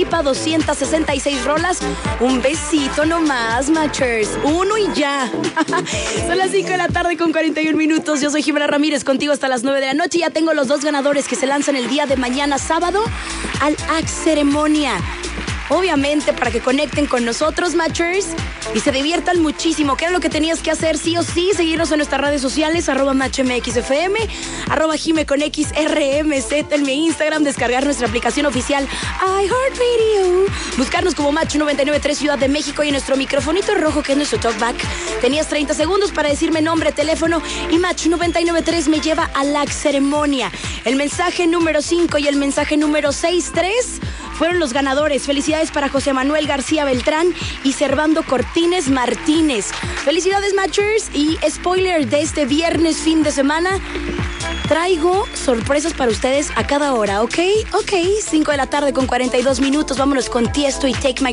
participa, 266 rolas. Un besito nomás, Matchers. Uno y ya. Son las 5 de la tarde con 41 minutos. Yo soy Jimena Ramírez, contigo hasta las 9 de la noche. Ya tengo los 2 ganadores que se lanzan el día de mañana, sábado, al Axe Ceremonia. Obviamente para que conecten con nosotros, Matchers, y se diviertan muchísimo. ¿Qué era lo que tenías que hacer? Sí o sí, seguirnos en nuestras redes sociales, @MatchMXFM, @JimeConXRMZ en mi Instagram, descargar nuestra aplicación oficial iHeartRadio, buscarnos como Match 993 Ciudad de México, y en nuestro microfonito rojo, que es nuestro talkback, tenías 30 segundos para decirme nombre, teléfono, y Match 993 me lleva a la ceremonia. El mensaje número 5 y el mensaje número 63 fueron los ganadores. Felicidades para José Manuel García Beltrán y Servando Cortines Martínez. Felicidades, Matchers, y spoiler de este viernes fin de semana, traigo sorpresas para ustedes a cada hora, ¿ok? Ok, 5 de la tarde con 42 minutos. Vámonos con Tiesto y Take My